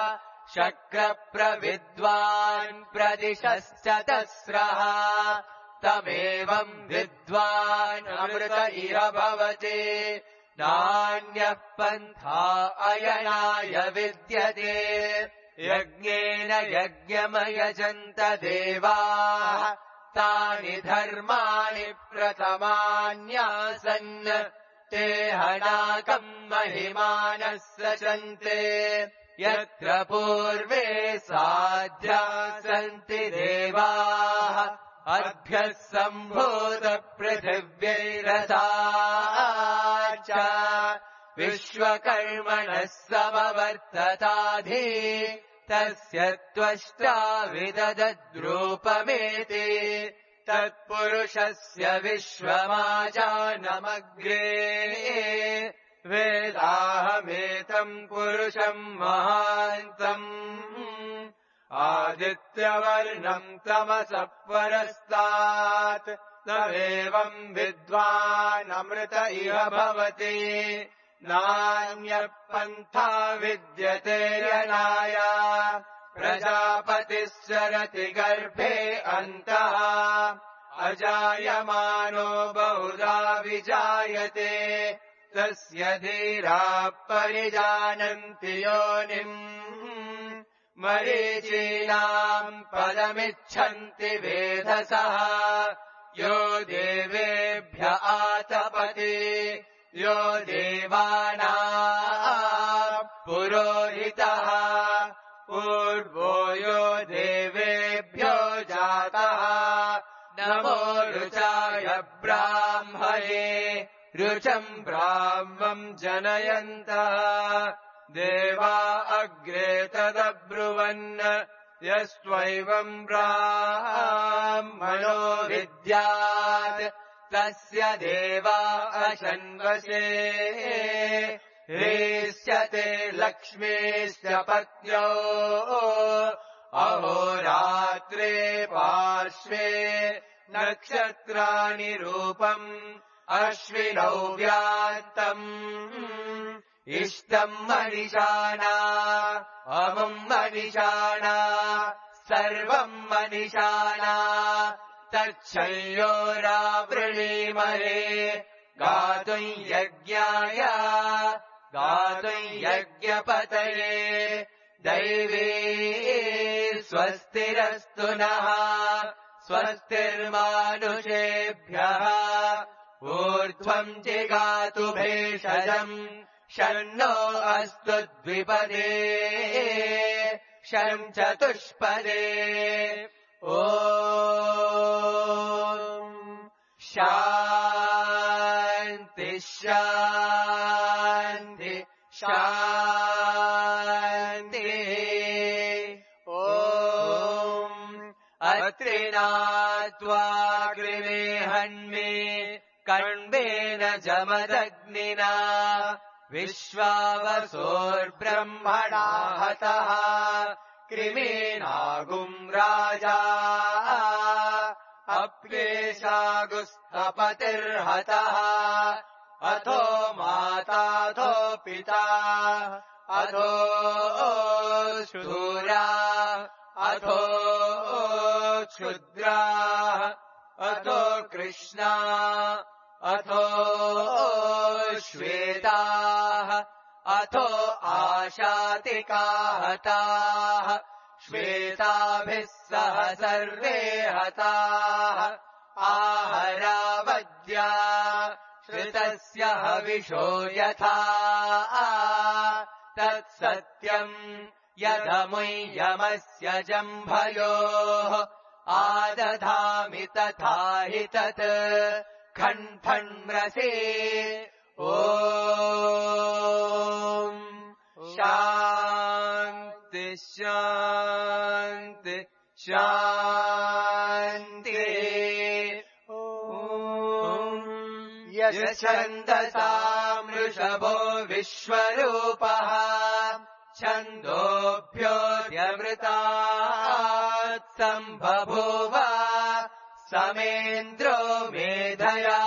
शक्रप्रविद्वान् प्रदिशश्चतस्रः तमेवम् विद्वान् अमृत इह भवति नान्यः पन्था अयनाय विद्यते यज्ञेन यज्ञमयजन्त देवाः तानि धर्माणि प्रथमान्यासन् ते हनाकम् महिमानः सचन्ते यत्र पूर्वे साध्या सन्ति देवाः अभ्यः सम्भूतपृथिव्यैरसा च विश्वकर्मणः समवर्तताधि तस्य त्वष्टा विददद्रूपमेति तत्पुरुषस्य विश्वमाजानमग्रे वेदाहमेतम् पुरुषम् महान्तम् आदित्यवर्णम् तमसः परस्तात् तमेवम् विद्वान् अमृत इह भवति नान्यः पन्था विद्यते यनाय प्रजापतिः सरति गर्भे अन्तः अजायमानो बहुधा विजायते तस्य धीराः परिजानन्ति योनिम् मरीचीनाम् पदमिच्छन्ति वेधसः यो देवेभ्य आतपति यो देवानाम् पुरोहितः पूर्वो यो देवेभ्यो जातः नमो रुचाय ब्राह्मणे रुचम् ब्राह्मम् जनयन्तः देवा अग्रे तदब्रुवन् यस्त्वैवम् ब्राह्मणो विद्यात् तस्य देवा अशन्वसे ह्रीष्यते लक्ष्मीश्च पत्न्यो अहोरात्रे पार्श्वे नक्षत्राणि रूपम् अश्विनौ व्यान्तम् इष्टम् मनिषाणा अमुम् मनिषाणा सर्वम् मनिषाणा तच्छयोरावृणीमहे गातुम् यज्ञाय गातुम् यज्ञपतये दैवी स्वस्तिरस्तु नः स्वस्तिर्मानुषेभ्यः ऊर्ध्वम् जिगातु भेषजम् शन्नो अस्तु द्विपदे शम् चतुष्पदे ॐ शान्ति शान्ति शान्ति ॐ अत्रिनात्वा कृमे हन्मे कण्वेन जमदग्निना विश्वावसोर्ब्रह्मणा हतः कृमेणागुम् राजा अप्येषागुस्तपतिर्हतः अथो माताथो पिता अथो शूरा अथो क्षुद्रा अथो कृष्णा अथो श्वेताः अथो आशातिकाः हताः श्वेताभिः सह सर्वे हताः आहरावद्या श्रुतस्य हविषो यथा तत्सत्यम् यदमुय्यमस्य जम्भयोः आदधामि तथा हि तत् खण्फण्म्रसे ॐ शान्ति शान्ति शान्ति ॐ यच्छन्दसामृषभो विश्वरूपः छन्दोभ्योऽध्यमृतात् सम्बभूव समेन्द्रो मेधया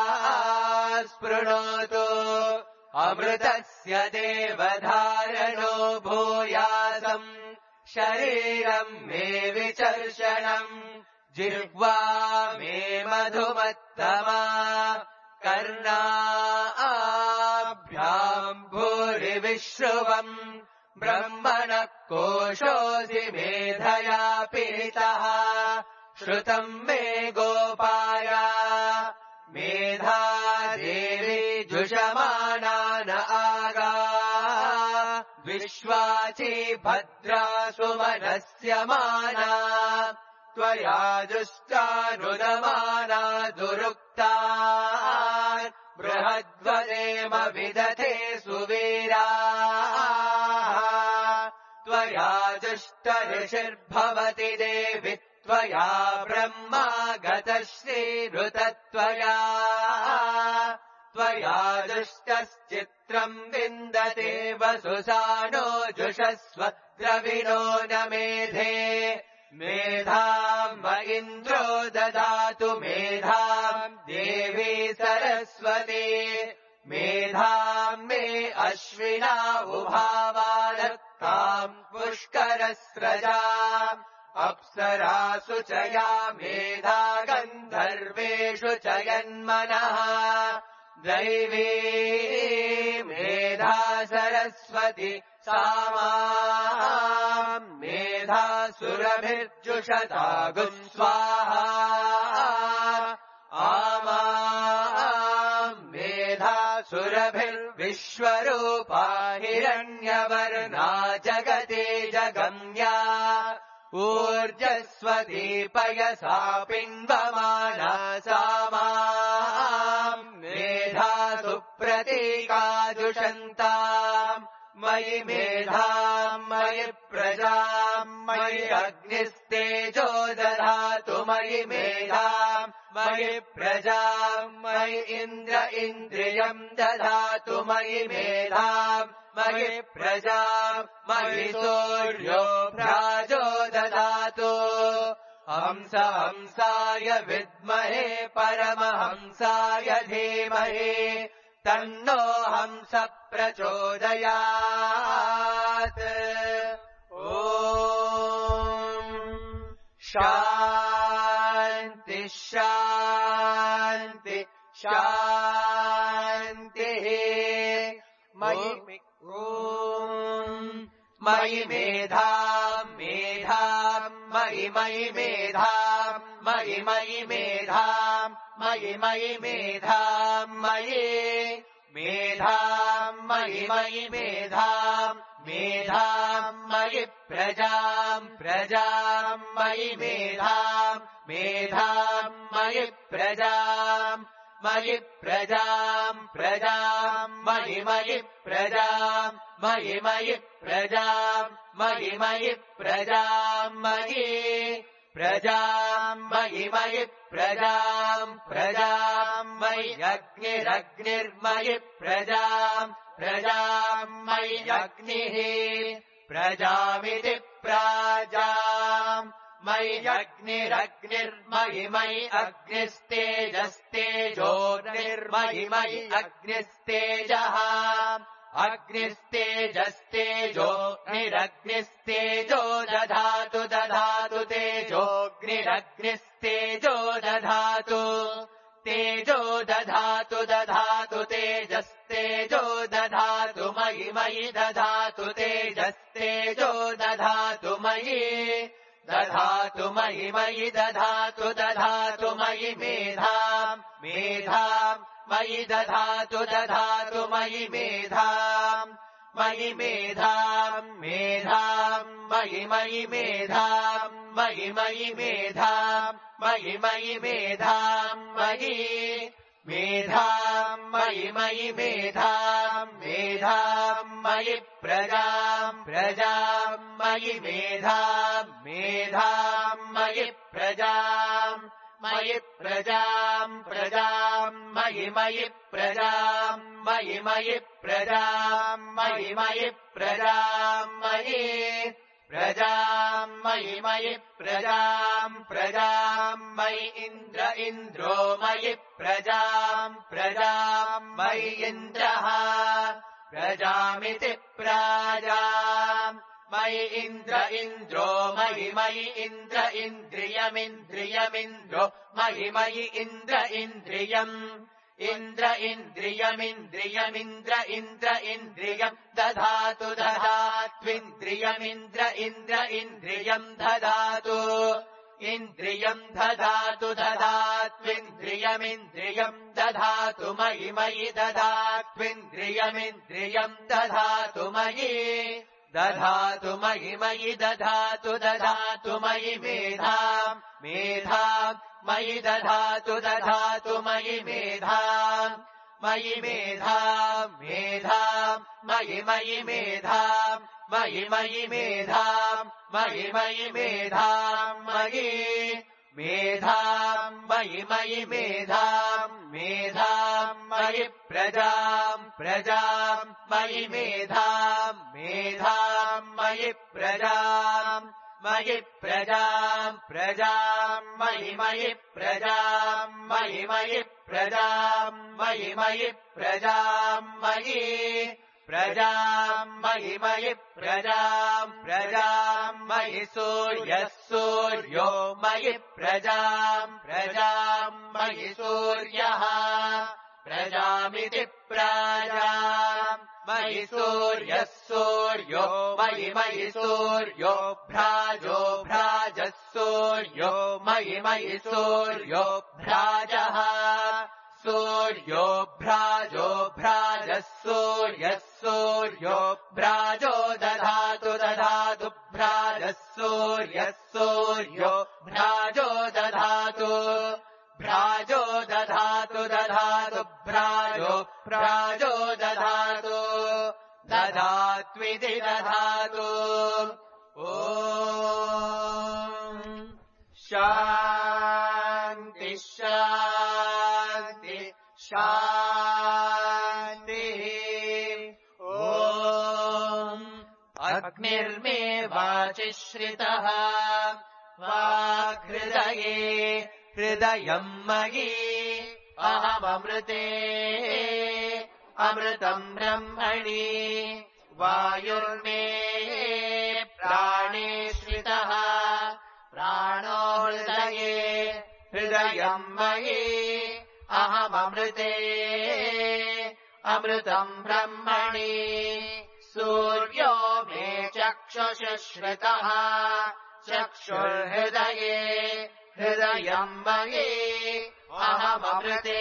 स्पृणोतु अमृतस्य देवधारणो भूयासम् शरीरम् मे विचर्षणम् जिह्वा मे मधुमत्तमा कर्णाभ्याम् भूरिविश्रुवम् ब्रह्मणः कोशोऽसि मेधया पीतः श्रुतम् मे गोपाय मेधा देवी जुषमाना न आगा विश्वाची भद्रा सुमनस्य माना त्वया जुष्टानुदमाना दुरुक्ता बृहद्वदेम विदधे सुवीरा त्वया जुष्टऋषिर्भवति देवि त्वया ब्रह्मा गतश्रीरुतत्वया त्वया जुष्टश्चित्रम् विन्दते वसुसानो जुषस्व द्रविणो न मेधे मेधाम् म इन्द्रो ददातु मेधाम् देवी सरस्वती मेधाम् मे अश्विना उभावादत्ताम् पुष्करस्रजा अप्सरासु च या मेधा गन्धर्वेषु च यन्मनः दैवी मेधा सरस्वती सा माम् मेधा सुरभिर्जुषतागुम् स्वाहा आमाम् मेधा सुरभिर्विश्वरूपा हिरण्यवर्णा जगते जगम्या ऊर्जस्वती पयसा पिन्वमाना सा माम् मेधा सुप्रतीकाजुषन्ताम् मयि मेधाम् मयि प्रजाम् मयि अग्निस्तेजो दधातु मयि मेधाम् मयि प्रजाम् मयि इन्द्र इन्द्रियम् दधातु मयि मेधाम् मयि प्रजाम् मयि सूर्यो भ्राजो ददातु हंस हंसाय विद्महे परमहंसाय धीमहि तन्नो हंस प्रचोदयात् ॐ शान्ति शान्ति शान्तिः मयि ॐ मयि मेधाम् मेधाम् मयि मयि मेधाम् मयि मयि मेधाम् मयि मयि मेधाम् मयि मेधाम् मयि मयि मेधाम् मेधाम् मयि प्रजाम् प्रजाम् मयि मेधाम् मेधाम् मयि प्रजाम् मयि प्रजाम् प्रजाम् मयि मयि प्रजाम् मयि मयि प्रजाम् मयि मयि प्रजाम् मयि प्रजाम् मयि मयि प्रजाम् प्रजाम् मयि अग्निरग्निर्मयि प्रजाम् प्रजाम् मयि अग्निः प्रजामिति प्राजाम् मयि अग्निरग्निर्मयि मयि अग्निस्तेजस्तेजोर्निर्मयि मयि अग्निस्तेजः अग्निस्तेजस्तेजो निरग्निस्तेजो दधातु दधातु तेजोऽग्निरग्निस्तेजो दधातु तेजो दधातु दधातु तेजस्तेजो दधातु मयि मयि दधातु तेजस्तेजो दधातु मयि दधातु मयि मयि दधातु दधातु मयि मेधाम् मेधाम् मयि दधातु दधातु मयि मेधाम् मयि मेधाम् मेधाम् मयि मयि मेधाम् मयि मयि मेधाम् मयि मयि मेधाम् मयि मेधाम् मयि मयि मेधाम् मेधाम् मयि प्रजाम् प्रजाम् मयि मेधाम् मेधाम् मयि प्रजाम् मयि प्रजाम् प्रजाम् मयि मयि प्रजाम् मयि मयि प्रजाम् मयि मयि प्रजाम् मयि प्रजाम् मयि मयि प्रजाम् प्रजाम् मयि इन्द्र इन्द्रो मयि प्रजाम् प्रजाम् मयि इन्द्रः प्रजामिति प्राजाम् मयि इन्द्र इन्द्रो मयि मयि इन्द्र इन्द्रियमिन्द्रियमिन्द्रो मयि मयि इन्द्र इन्द्रियम् इन्द्र इन्द्रियमिन्द्रियमिन्द्र इन्द्र इन्द्रियम् दधातु दधात्विन्द्रियमिन्द्र इन्द्र इन्द्रियम् दधातु इन्द्रियम् दधातु दधात्विन्द्रियमिन्द्रियम् दधातु मयि मयि दधात्विन्द्रियमिन्द्रियम् दधातु मयि दधातु मयि मयि दधातु दधातु मयि मेधाम् मेधाम् मयि दधातु दधातु मयि मेधाम् मयि मेधाम् मेधाम् मयि मयि मेधाम् मयि मयि मेधाम् मयि मयि मेधाम् मयि मेधाम् मयि मयि मेधाम् मेधाम् मयि प्रजाम् प्रजाम् मयि मेधाम् मेधाम् मयि प्रजाम् मयि प्रजाम् प्रजाम् मयि मयि प्रजाम् मयि मयि प्रजाम् मयि मयि प्रजाम् मयि प्रजाम् मयि मयि प्रजाम् प्रजाम् मयि सूर्यः सूर्यो मयि प्रजाम् प्रजाम् मयि सूर्यः प्रजामिति प्राजाम् मयि सूर्यः सूर्यो मयि मयि सूर्यो भ्राजो भ्राजः सूर्यो मयि मयि सूर्यो भ्राजः सूर्यो भ्राजो भ्राजः सूर्यः सूर्यो भ्राजो दधातु दधातु भ्राजः सूर्यः सूर्यो भ्राजो दधातु भ्राजो दधातु दधातु भ्राजो भ्राजो दधातु दधात्विति दधातु ॐ शान्ति शान्ति शान्तिः ॐ अग्निर्मे वाचि श्रितः वाग्हृदये हृदयम् मयि अहममृते अमृतम् ब्रह्मणि वायुर्मे प्राणे श्रितः प्राणो हृदये हृदयम् मयि अहममृते अमृतम् ब्रह्मणि सूर्यो मे चक्षुषि श्रितः चक्षुर्हृदये हृदयम् मयि अहममृते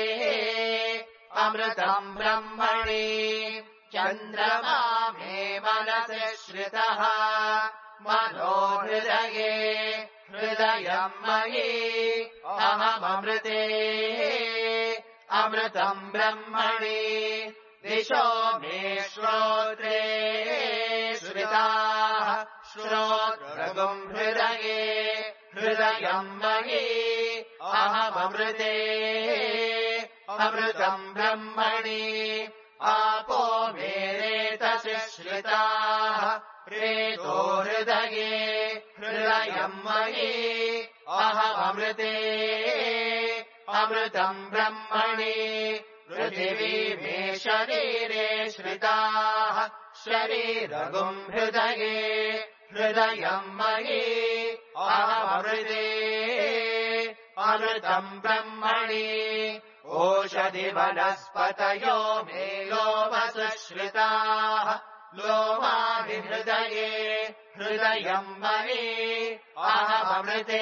अमृतम् ब्रह्मणि चन्द्रमा मे मनसि श्रितः मनो हृदये हृदयम् मयि अहममृते अमृतम् ब्रह्मणि दिशो मे श्रोत्रे श्रिताः श्रोत्रगुम् हृदये हृदयम् मयि अहममृते अमृतम् ब्रह्मणि आपो मे रेतसि श्रिताः रेतो हृदये हृदयम् मयि अहममृते अमृतम् ब्रह्मणि पृथिवी मे शरीरे श्रिताः शरीरगुम् हृदये हृदयम् मयि अहममृते अमृतम् ब्रह्मणि ओषधि वनस्पतयो मे लोमसु श्रिताः लोमानि हृदये हृदयम् मयि अहममृते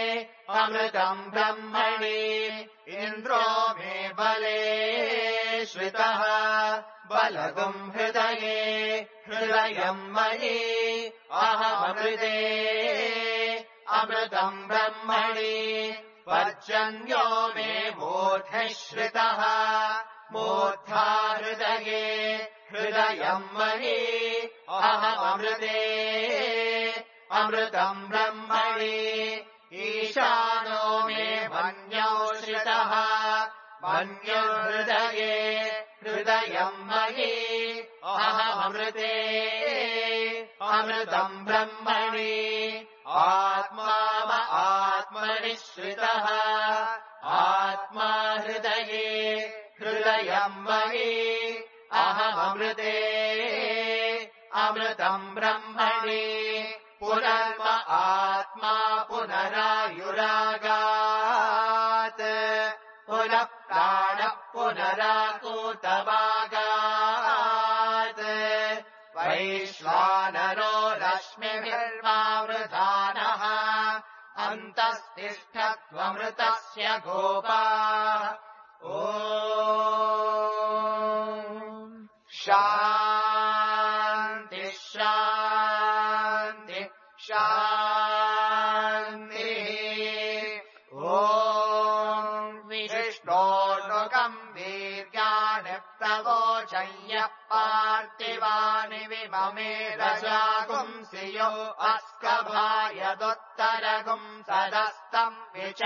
अमृतम् ब्रह्मणि इन्द्रो मे बले श्रितः बलगुम् हृदये हृदयम् मयि अहममृते अमृतम् ब्रह्मणि पर्जन्यो मे मूर्ध्नि श्रितः मूर्धा हृदये हृदयम् मयि अहममृते अमृतम् ब्रह्मणि ईशानो मे मन्यौ श्रितः मन्युर्हृदये हृदयम् मयि अहममृते अमृतम् ब्रह्मणि आत्मा आत्मनि श्रितः आत्मा हृदये हृदयम् मयि अहममृते अमृतम् ब्रह्मणि पुनर्म आत्मा पुनरायुरागात् पुनः प्राणः पुनराकूतवागात् वैश्वानरो रश्मिभिर्मावृधानः अन्तस्तिष्ठत्वमृतस्य गोपा ॐ शान्ति शान्ति शान्तिः ॐ विष्णोर्नुकम् वीर्याणि प्रवोचय्यः पार्थिवानि विममे रजागुंसियो अस्कभायदुत्तरगुम् सदस्तम्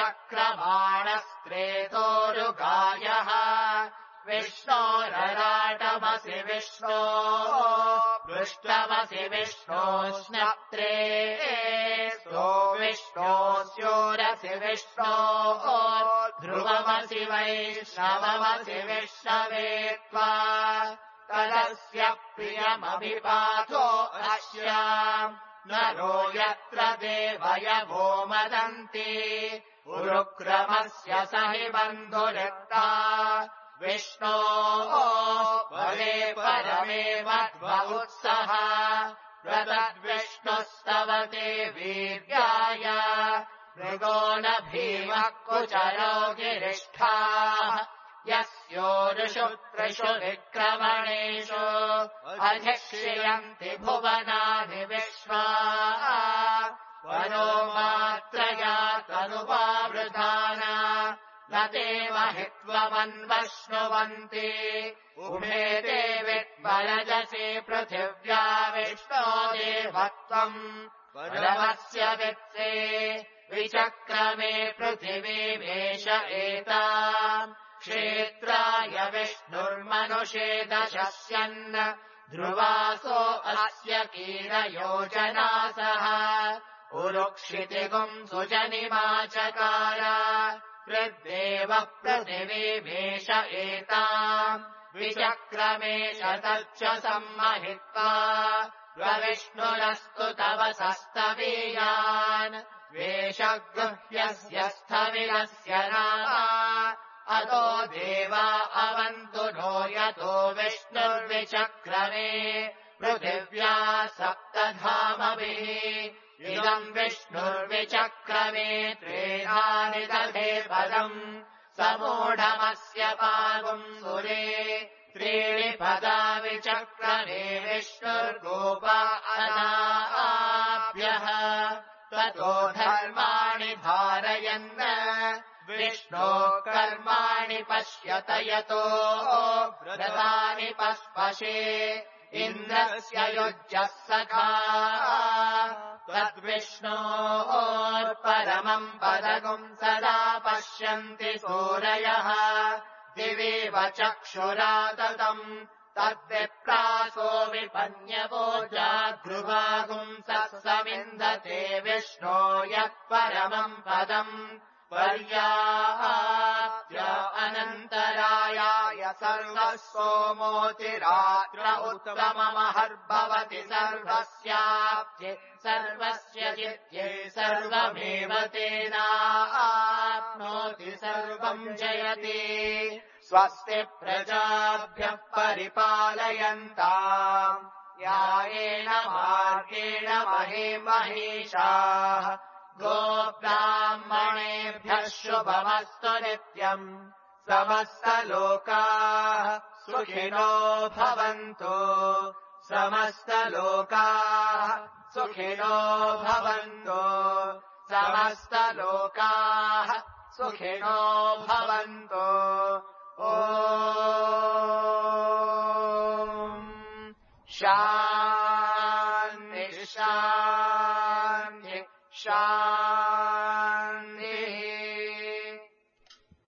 विचक्रमाणस्त्रेतोरुगायः विष्णोरराटमसि विष्णो पृष्ठमसि विष्णो स्नप्त्रे सो विष्णोस्योरसि विष्णो ध्रुवमसि वैष्णवमसि विष्णवे त्वा तदस्य प्रियमभिपातो अस्याम् नरो यत्र देवयवो मदन्ति उरुक्रमस्य सहि बन्धुरिक्ता विष्णो परे परमे मध्व उत्सः प्रतद्विष्णुस्तवते वीर्याय मृगो न भीमः कुचरो गिरिष्ठाः यस्योरुषु त्रिषु विक्रमणेषु अधिक्ष्यन्ति भुवनानि विश्वा वनो मात्रया तनुवावृधाना न ते महित्वमन्वश्नुवन्ति उभे ते विद्वरजसि पृथिव्या विष्णो देवत्वम् परमस्य वित्से विचक्रमे पृथिवीमेष एताम् क्षेत्राय विष्णुर्मनुषे दशस्यन् ध्रुवासो अस्य कीरयोजनासः उरुक्षितिगुम् सुजनिमाचकार कृद्देवः पृथिवीमेष एताम् विचक्रमेष तच्च सम्महित्वा प्रविष्णुरस्तु तव सस्तवीयान् वेषगृह्यस्य स्थविरस्य नामा अतो देवा अवन्तु नो यतो विष्णुर्विचक्रमे पृथिव्या सप्तधामभिः इदम् विष्णुर्विचक्रमे त्रेधानि दधे पदम् समूढमस्य पागुम् सुरे त्रीणि पदा विचक्रमे विष्णुर्गोपा अनाभ्यः ततो धर्माणि धारयन् विष्णो कर्माणि पश्यत यतो व्रतानि पस्पशे इन्द्रस्य युज्यः सखा तद्विष्णोर्परमम् पदगुम् सदा पश्यन्ति सूरयः दिवेव चक्षुरा ततम् तद्विप्रासो विपन्यवो जागृवागुंसः समिन्दते विष्णो यत्परमम् पदम् पर्याप्य अनन्तरायाय सर्वः सोमोतिरात्र उत्तममहर्भवति सर्वस्याप्त्यै सर्वस्य चित्यै सर्वमेव तेनाप्नोति सर्वम् जयति स्वस्ति प्रजाभ्यः परिपालयन्ताम् न्यायेन मार्गेण महे महिषाः गोब्राह्मणेभ्यः शुभमस्तु नित्यम् समस्तलोकाः सुखिनो भवन्तु समस्तलोकाः सुखिनो भवन्तु समस्तलोकाः सुखिनो भवन्तु। ॐ